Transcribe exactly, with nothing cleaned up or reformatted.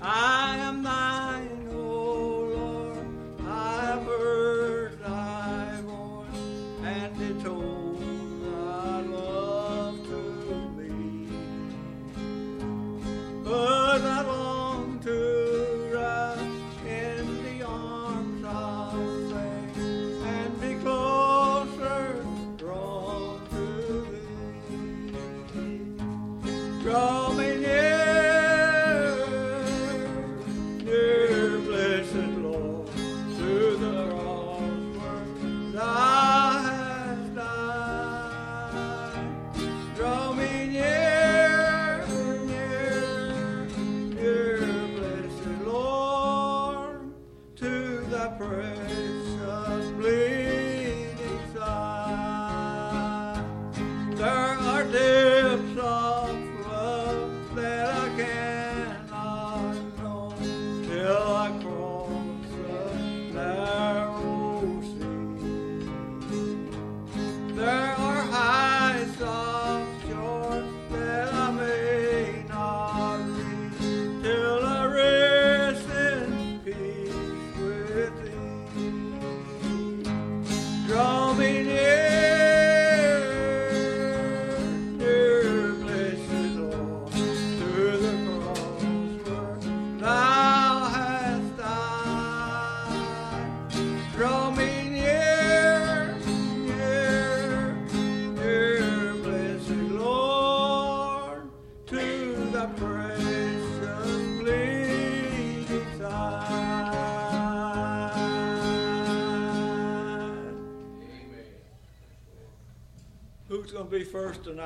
I am thine, O Lord. I have heard thy voice, and it told thy love to me. But I long to rise in the arms of faith and be closer drawn to thee. Draw me near, near, blessed Lord, to the cross where thou hast died. Draw me near, near, near, blessed Lord, to thy precious bleeding side. There are depths of love that I cannot know till I cross the narrow sea. There are heights of joy that I may not reach till I rest in peace with thee. Draw me near, near, blessed Lord, to the cross where thou hast died. Draw me near, near, near, blessed Lord, to thy precious bleeding side. Who's going to be first tonight?